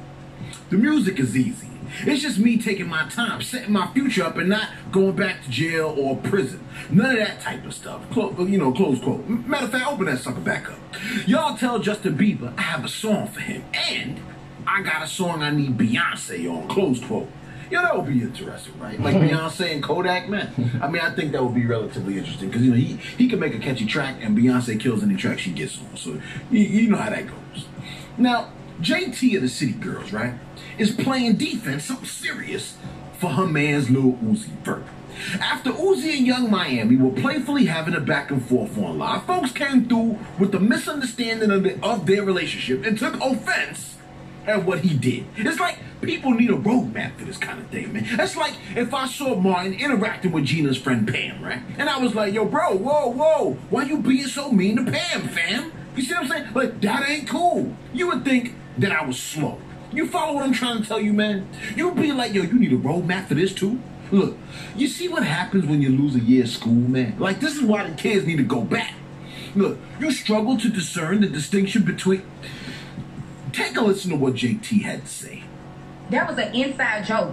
the music is easy. It's just me taking my time, setting my future up and not going back to jail or prison. None of that type of stuff. Close, you know, close quote. Matter of fact, open that sucker back up. Y'all tell Justin Bieber I have a song for him. And I got a song I need Beyonce on. Close quote. Yeah, that would be interesting, right? Like Beyonce and Kodak, man. I mean, I think that would be relatively interesting because, you know, he, he can make a catchy track and Beyonce kills any track she gets on. So you, you know how that goes. Now, J T of the City Girls, right, is playing defense, something serious, for her man's Lil Uzi Vert. After Uzi and Young Miami were playfully having a back and forth on live, folks came through with the misunderstanding of, the, of their relationship and took offense at what he did. It's like people need a roadmap for this kind of thing, man. That's like if I saw Martin interacting with Gina's friend Pam, right? And I was like, yo, bro, whoa, whoa, why you being so mean to Pam, fam? You see what I'm saying? Like, that ain't cool. You would think that I was slow. You follow what I'm trying to tell you, man? You'd be like, yo, you need a roadmap for this too? Look, you see what happens when you lose a year of school, man? Like, this is why the kids need to go back. Look, you struggle to discern the distinction between... Take a listen to what J T had to say. That was an inside joke.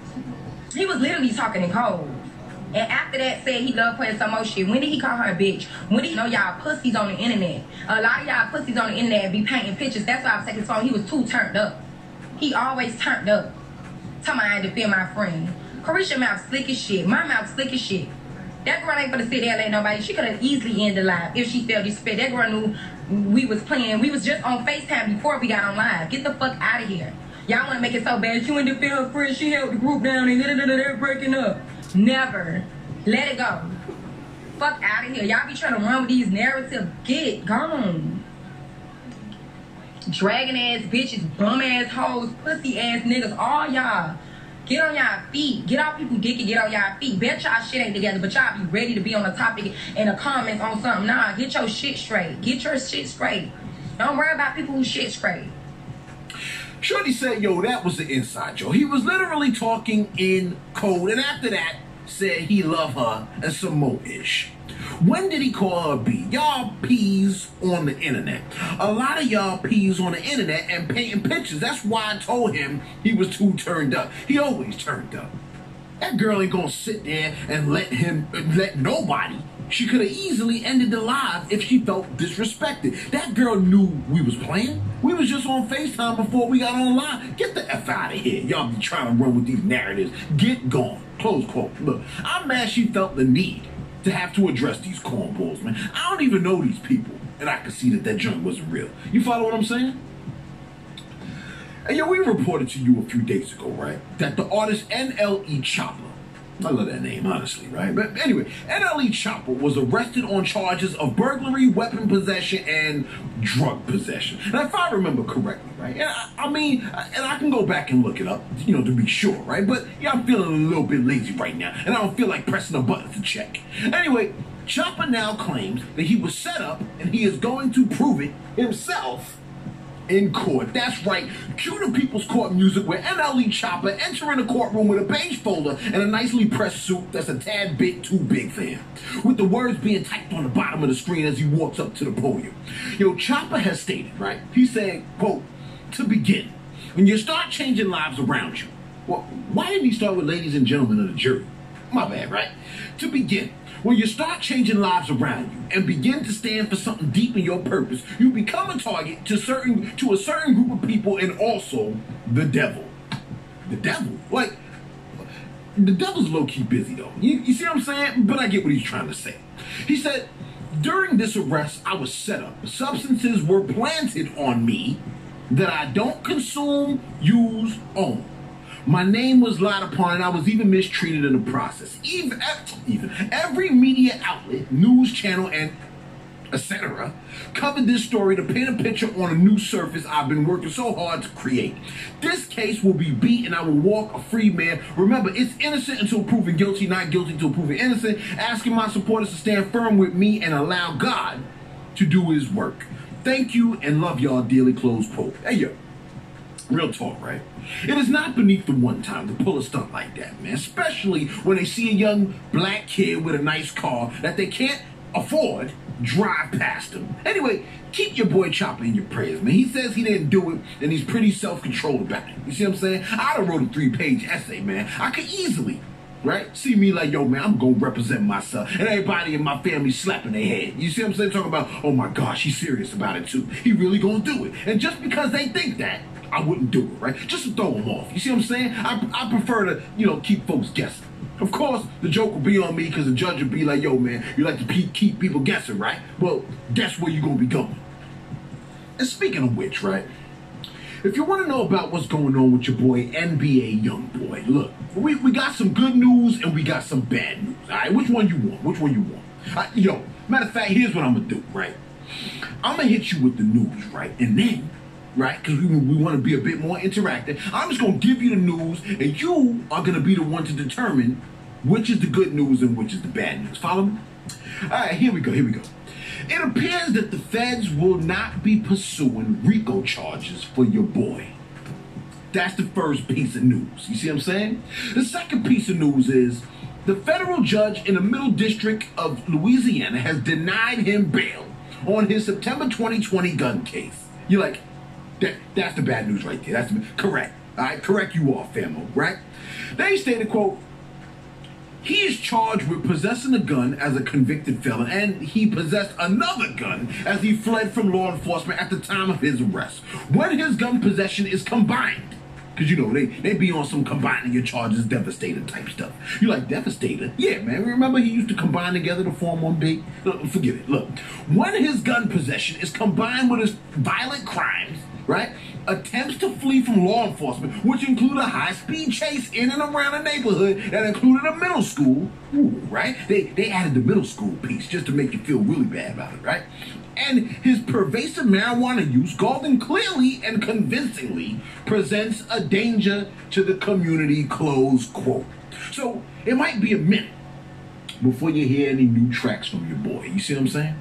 He was literally talking in code. And after that said he loved playing some more shit. When did he call her a bitch? When did he know y'all pussies on the internet? A lot of y'all pussies on the internet be painting pictures. That's why I was taking his phone. He was too turned up. He always turned up. Tell me I had to feel my friend. Carisha mouth slick as shit. My mouth slick as shit. That girl ain't gonna sit there and let nobody. She could have easily ended live if she felt disrespect. That girl knew we was playing. We was just on FaceTime before we got on live. Get the fuck out of here. Y'all want to make it so bad. She went to feel her friend. She held the group down and they're breaking up. Never. Let it go. fuck out of here. Y'all be trying to run with these narratives. Get it gone. Dragging ass bitches, bum ass hoes, pussy ass niggas, all y'all. Get on y'all feet. Get off people dick and get on y'all feet. Bet y'all shit ain't together, but y'all be ready to be on the topic and the comments on something. Nah, get your shit straight. Get your shit straight. Don't worry about people who shit straight. Shorty said, yo, that was the inside joke. He was literally talking in code, and after that, said he loved her and some more ish. When did he call her a B? Y'all peas on the internet. A lot of y'all peas on the internet and painting pictures. That's why I told him he was too turned up. He always turned up. That girl ain't gonna sit there and let him, let nobody. She could have easily ended the live if she felt disrespected. That girl knew we was playing. We was just on FaceTime before we got on live. Get the F out of here. Y'all be trying to run with these narratives. Get gone. Close quote. Look, I'm mad she felt the need to have to address these cornballs, man. I don't even know these people, and I could see that that joint wasn't real. You follow what I'm saying? And yo, we reported to you a few days ago, right, that the artist N L E Choppa, I love that name, honestly, right? But anyway, N L E Choppa was arrested on charges of burglary, weapon possession, and drug possession. Now, if I remember correctly, right? And I, I mean, and I can go back and look it up, you know, to be sure, right? But yeah, I'm feeling a little bit lazy right now, and I don't feel like pressing a button to check. Anyway, Choppa now claims that he was set up, and he is going to prove it himself in court. That's right. Cue the People's Court music where N L E Choppa entering the courtroom with a beige folder and a nicely pressed suit that's a tad bit too big for him, with the words being typed on the bottom of the screen as he walks up to the podium. Yo, Choppa has stated, right? He said, quote, to begin, when you start changing lives around you, well, why didn't he start with ladies and gentlemen of the jury? My bad, right? To begin, when you start changing lives around you and begin to stand for something deep in your purpose, you become a target to certain to a certain group of people and also the devil. The devil? Like, the devil's low-key busy, though. You, you see what I'm saying? But I get what he's trying to say. He said, during this arrest, I was set up. Substances were planted on me that I don't consume, use, own. My name was lied upon, and I was even mistreated in the process. Even, even every media outlet, news channel, and et cetera covered this story to paint a picture on a new surface I've been working so hard to create. This case will be beat, and I will walk a free man. Remember, it's innocent until proven guilty, not guilty until proven innocent. Asking my supporters to stand firm with me and allow God to do His work. Thank you and love y'all dearly. Close quote. Hey yo. Real talk, right? It is not beneath the one time to pull a stunt like that, man. Especially when they see a young black kid with a nice car that they can't afford drive past him. Anyway, keep your boy Choppa in your prayers, man. He says he didn't do it, and he's pretty self-controlled about it. You see what I'm saying? I'd have wrote a three-page essay, man. I could easily, right, see me like, yo, man, I'm going to represent myself. And everybody in my family slapping their head. You see what I'm saying? Talking about, oh, my gosh, he's serious about it, too. He really going to do it. And just because they think that, I wouldn't do it, right? Just to throw them off. You see what I'm saying? I, I prefer to, you know, keep folks guessing. Of course, the joke will be on me because the judge will be like, yo, man, you like to keep, keep people guessing, right? Well, guess where you're going to be going. And speaking of which, right? If you want to know about what's going on with your boy, N B A Youngboy, look, we, we got some good news and we got some bad news, all right? Which one you want? Which one you want? Uh, yo, matter of fact, here's what I'm going to do, right? I'm going to hit you with the news, right? And then, right, because we, we want to be a bit more interactive, I'm just going to give you the news, and you are going to be the one to determine which is the good news and which is the bad news. Follow me? All right, here we go, here we go. It appears that the feds will not be pursuing RICO charges for your boy. That's the first piece of news. You see what I'm saying? The second piece of news is the federal judge in the Middle District of Louisiana has denied him bail on his September twenty twenty gun case. You're like, That, that's the bad news right there. That's the, correct. All right, correct you all, famo, right? They stated, quote, he is charged with possessing a gun as a convicted felon, and he possessed another gun as he fled from law enforcement at the time of his arrest. When his gun possession is combined, because, you know, they, they be on some combining your charges, devastator type stuff. You like devastator? Yeah, man. Remember he used to combine together to form one big? Look, forget it. Look, when his gun possession is combined with his violent crimes, right? Attempts to flee from law enforcement, which include a high-speed chase in and around a neighborhood that included a middle school. Ooh, right? They, they added the middle school piece just to make you feel really bad about it, right? And his pervasive marijuana use, Golden clearly and convincingly presents a danger to the community, close quote. So it might be a minute before you hear any new tracks from your boy. You see what I'm saying?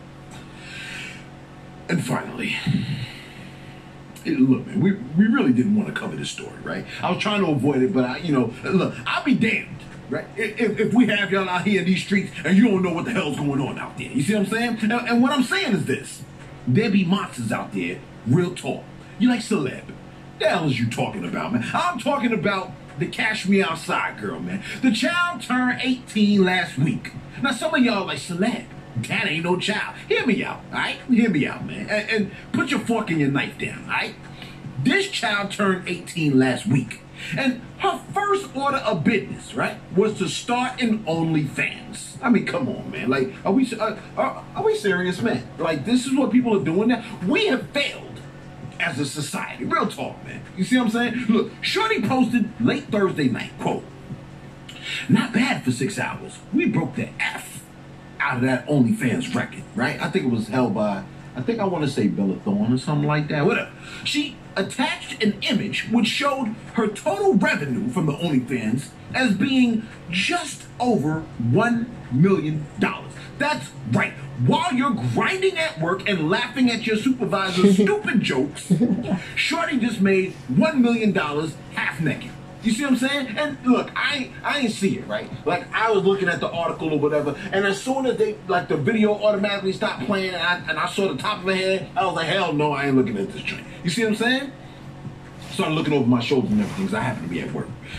And finally, it, look, man, we, we really didn't want to cover this story, right? I was trying to avoid it, but, I, you know, look, I'll be damned, right? If, if we have y'all out here in these streets and you don't know what the hell's going on out there. You see what I'm saying? And, and what I'm saying is this. There be monsters out there, real talk. You like Celeb. The hell is you talking about, man? I'm talking about the Cash Me Outside girl, man. The child turned eighteen last week. Now, some of y'all like Celeb. That ain't no child. Hear me out, all right? Hear me out, man. And, and put your fork and your knife down, all right? This child turned eighteen last week. And her first order of business, right, was to start an OnlyFans. I mean, come on, man. Like, are we uh, are, are we serious, man? Like, this is what people are doing now? We have failed as a society. Real talk, man. You see what I'm saying? Look, Shorty posted late Thursday night, quote, "Not bad for six hours. We broke the F out of that OnlyFans record," right? I think it was held by, I think I want to say Bella Thorne or something like that. Whatever. She attached an image which showed her total revenue from the OnlyFans as being just over one million dollars. That's right. While you're grinding at work and laughing at your supervisor's stupid jokes, Shorty just made one million dollars half naked. You see what I'm saying? And look, I I ain't see it, right? Like, I was looking at the article or whatever, and as soon as they, like, the video automatically stopped playing, and I, and I saw the top of her head, I was like, hell no, I ain't looking at this joint. You see what I'm saying? Started looking over my shoulders and everything, because I happen to be at work.